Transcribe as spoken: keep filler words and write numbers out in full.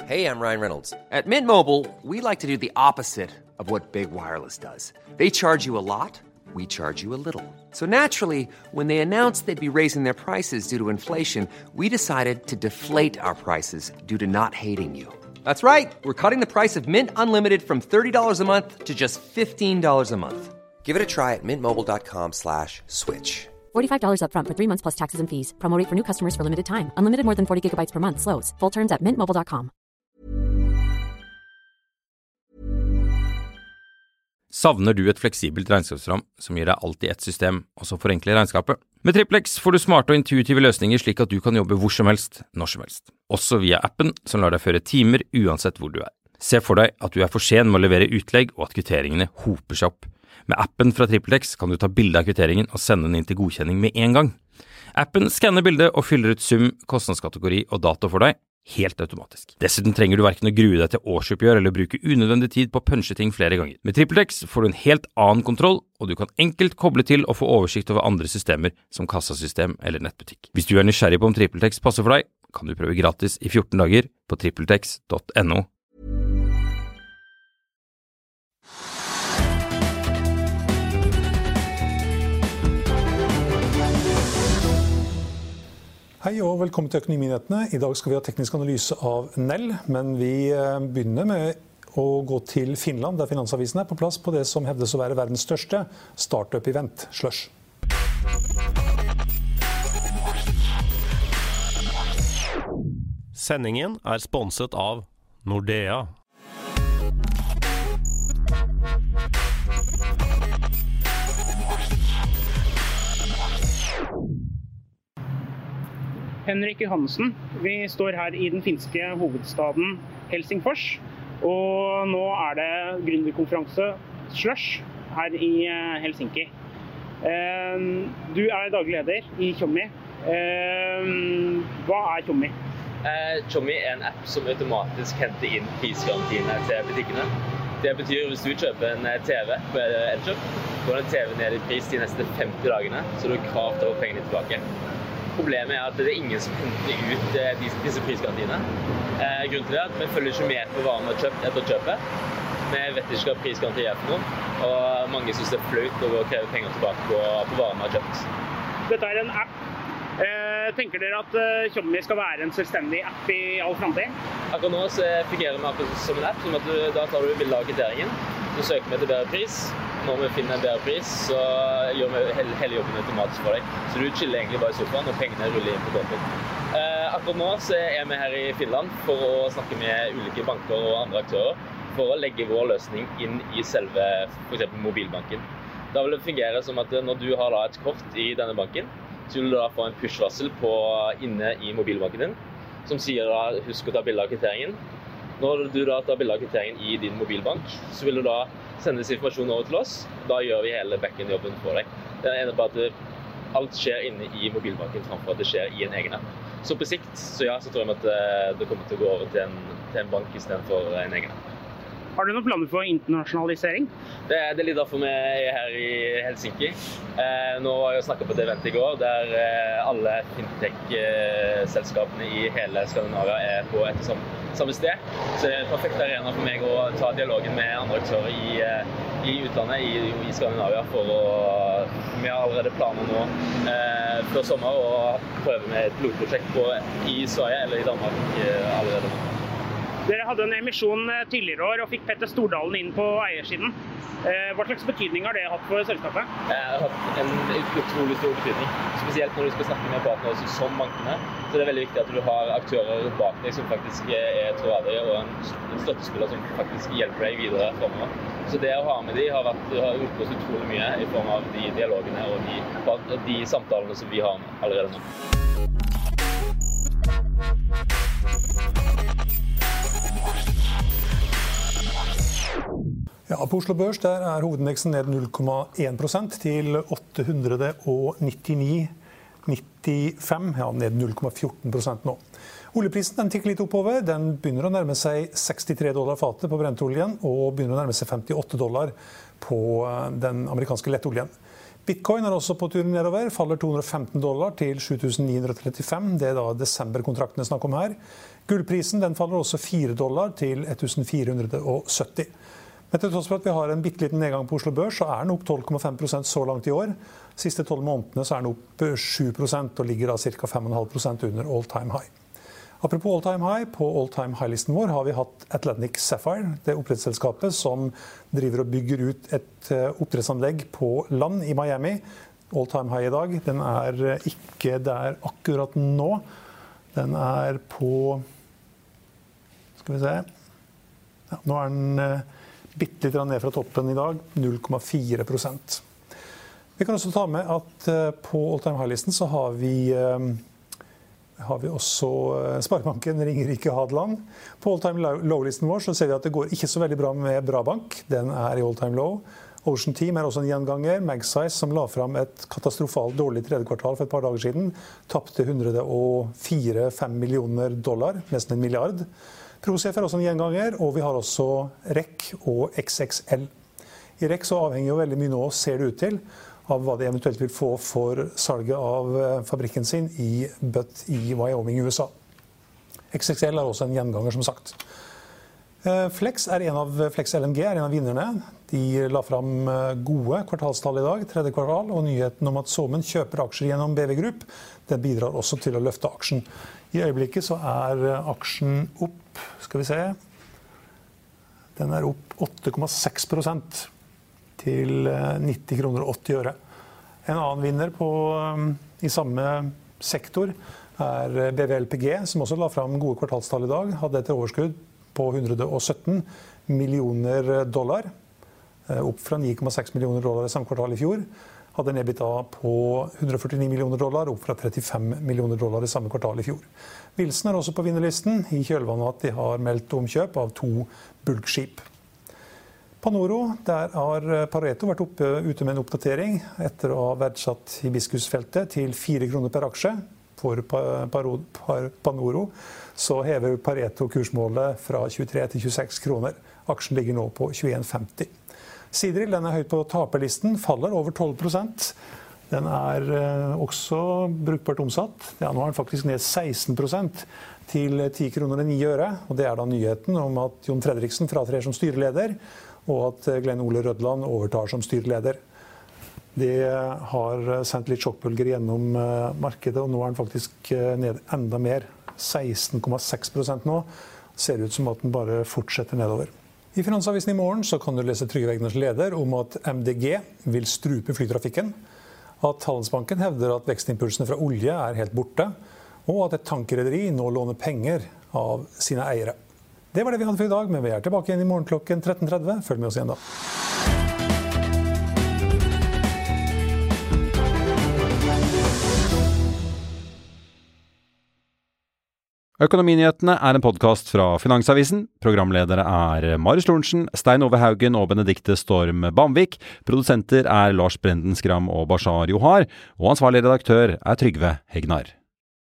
Hey, I'm Ryan Reynolds. At Mint Mobile, we like to do the opposite of what Big Wireless does. They charge you a lot, we charge you a little. So naturally, when they announced they'd be raising their prices due to inflation, we decided to deflate our prices due to not hating you. That's right. We're cutting the price of Mint Unlimited from thirty dollars a month to just fifteen dollars a month. Give it a try at mintmobile.com slash switch. forty-five dollars up front for three months plus taxes and fees. Promo rate for new customers for limited time. Unlimited more than forty gigabytes per month. Slows full terms at mint mobile dot com. Savner du et fleksibelt regnskapsprogram som gir deg alt i ett system, og som forenkler regnskapet? Med Triplex får du smarte og intuitive løsninger slik at du kan jobbe hvor som helst, når som helst. Også via appen som lar deg føre timer uansett hvor du er. Se for deg at du er for sen med å levere utlegg og at kvitteringene hoper seg opp. Med appen fra Triplex kan du ta bilde av kvitteringen og sende den inn til godkjenning med en gang. Appen skanner bildet og fyller ut sum, kostnadskategori og dato for deg, helt automatisk. Dessuten trenger du hverken å grue deg til årsoppgjør eller bruke unødvendig tid på å punche ting flere ganger. Med TripleX får du en helt annen kontroll, og du kan enkelt koble til og få oversikt over andre systemer som kassasystem eller nettbutikk. Hvis du er nysgjerrig på om TripleX passer for deg, kan du prøve gratis i fjorten dager på tripletex punktum no. Hei og velkommen til Økonominyhetene. I dag skal vi ha teknisk analyse av Nell, men vi begynner med å gå til Finland, der Finansavisen er på plass på det som hevdes å være verdens største startup-event, Slush. Sendingen er sponset av Nordea. Henrik Johansen, vi står her i den finske hovedstaden Helsingfors, og nå er det gründerkonferanse Slush her i Helsinki. Du er daglig leder i Tjommi. Hva er Tjommi? Tjommi er en app som automatisk henter inn prisgarantiene til butikkene. Det betyr hvis du kjøper en T V på Elkjøp, går en T V ned i pris de neste femti dagene, så du har krav til å få pengene tilbake. Problemet er at det er ingen som henter ut disse prisgarantiene. Eh, grunnen til det er at vi følger ikke med på hva vi har kjøpt etter kjøpet. Vi vet ikke hva prisgaranti er for noe, og mange synes det er flaut å kreve penger tilbake på, på varer vi har kjøpt. Dette er en app. Eh, tenker dere at Tjommi skal være en selvstendig app i all fremtid? Akkurat nå så fungerer vi akkurat som en app, som at du, da tar du bilde av kvitteringen, så søker vi etter bedre pris. Når vi finner en bedre pris, så gjør vi hele jobben automatisk for deg. Så du chiller egentlig bare i sofaen, og pengene ruller inn på kontoen. Eh, akkurat nå så er vi her i Finland for å snakke med ulike banker og andre aktører for å legge vår løsning inn i selve for eksempel mobilbanken. Da vil det fungere som at når du har da et kort i denne banken, så vil du da få en push-varsel på inne i mobilbanken din, som sier da husk å ta bilde av kvitteringen. Når du da tar bilde av kvitteringen i din mobilbank, så vil du da sendes informasjon over til oss. Da gjør vi hele backend-jobben for deg. Det er enig på at alt skjer inne i mobilbanken framfor at det skjer i en egen app. Så på sikt, så ja, så tror jeg at det kommer til å gå over til en, til en bank i stedet for en egen app. Har du noen planer for internasjonalisering? Det, det er litt derfor vi er her i Helsinki. Eh, nå har jeg snakket på et event i går, der eh, alle fintech-selskapene i hele Skandinavia er på et samme, samme sted. Så det er en perfekt arena for meg å ta dialogen med andre aktører i, i utlandet, i, i Skandinavia, for å, vi har allerede planer nå eh, før sommer å prøve med et pilotprosjekt på, i Sverige eller i Danmark eh, allerede nå. Dere hadde en emisjon tidligere år og fikk Petter Stordalen inn på eiersiden. Hva slags betydning har det hatt for selskapet? Det har hatt en utrolig stor betydning. Spesielt når du skal snakke med partnere som bankene. Så det er veldig viktig at du har aktører bak deg som faktisk er troverdige, og en støttespiller som faktisk hjelper deg videre fremover. Så det å ha med de har, vært, har gjort oss utrolig mye i form av de dialogene og de, de samtalene som vi har allerede nå. Ja, på Oslo Børs der er hovedindeksen ned null komma én prosent til åtte hundre nittini komma nittifem, ja, ned null komma fjorten prosent nå. Oljeprisen den tikker litt oppover, den begynner å nærme seg sekstitre dollar fatet på brentoljen, og begynner å nærme seg femtiåtte dollar på den amerikanske lettoljen. Bitcoin er også på tur nedover, faller to hundre og femten dollar til sju tusen ni hundre og trettifem. Det er da desemberkontraktene snakk om her. Gullprisen den faller også fire dollar til ett tusen fire hundre og sytti. Men til tross for at vi har en bitteliten nedgang på Oslo Børs, så er den opp tolv komma fem prosent så langt i år. Siste tolv månedene så er den opp sju prosent og ligger da ca. fem komma fem prosent under all time high. Apropos all time high, på all time high-listen vår har vi hatt Atlantic Sapphire, det oppdrettsselskapet som driver og bygger ut et oppdrettsanlegg på land i Miami. All time high i dag, den er ikke der akkurat nå. Den er på, skal vi se, ja, nå er den bitte litt ned fra toppen i dag, null komma fire prosent. Vi kan også ta med at på all time high-listen så har vi har vi også Sparebanken Ringerike Hadeland. På all-time low-listen vår så ser vi at det går ikke så veldig bra med Brabank. Den er i all-time low. Ocean Team er også en gjenganger. Magsize, som la fram et katastrofalt dårlig tredje kvartal for et par dager siden, tappte ett hundre og fire komma fem millioner dollar, nesten en milliard. ProSafe er også en gjenganger, og vi har også R E C og X X L. I R E C så avhenger jo veldig mye nå, ser det ut til, av hva de eventuelt vil få for salget av fabrikken sin i Butte i Wyoming, U S A. X X L er også en gjenganger, som sagt. Flex, er en av, Flex L N G er en av vinnerne. De la fram gode kvartalstall i dag, tredje kvartal, og nyheten om at Somen kjøper aksjer gjennom B V Group, det bidrar også til å løfte aksjen. I øyeblikket så er aksjen opp, skal vi se, den er opp åtte komma seks prosent. Til nitti kroner og åtti øre. En annen vinner på, i samme sektor er B V L P G, som også la fram gode kvartalstall i dag. Hadde et overskudd på ett hundre og sytten millioner dollar, opp fra ni komma seks millioner dollar i samme kvartal i fjor. Hadde en EBITDA på ett hundre og førtini millioner dollar, opp fra trettifem millioner dollar i samme kvartal i fjor. Wilson er også på vinnerlisten, i kjølvannet at de har meldt om kjøp av to bulkskip. Panoro, der har Pareto vært oppe, ute med en oppdatering etter å ha verdsatt hibiskusfeltet til fire kroner per aksje. For Panoro så hever Pareto kursmålet fra tjuetre til tjueseks kroner. Aksjen ligger nå på tjueen femti. Sidril, den er høyt på taperlisten, faller over tolv prosent. Den er også brukbart omsatt. Ja, nå er den faktisk ned seksten prosent til ti kroner og ni øre. Og det er da nyheten om at Jon Fredriksen fratrer som styreleder, og at Glenn Ole Rødland overtar som styreleder. Det har sendt litt sjokkbølger gjennom markedet, og nå er den faktisk ned enda mer. seksten komma seks prosent nå. Ser ut som at den bare fortsetter nedover. I Finansavisen i morgen så kan du lese Trygve Egners leder om at M D G vil strupe flytrafikken, at Handelsbanken hevder at vekstimpulsene fra olje er helt borte, og at et tankrederi nå låner penger av sine eiere. Det var det vi hadde for i dag, men vi er tilbake igjen i morgen klokken tretten tretti. Følg med oss igjen da. Økonominyhetene er en podcast fra Finansavisen. Programledere er Marius Lorentzen, Stein Ove Haugen og Benedikte Storm Bamvik. Produsenter er Lars Brenden Skram og Bashar Johar. Og ansvarlig redaktør er Trygve Hegnar.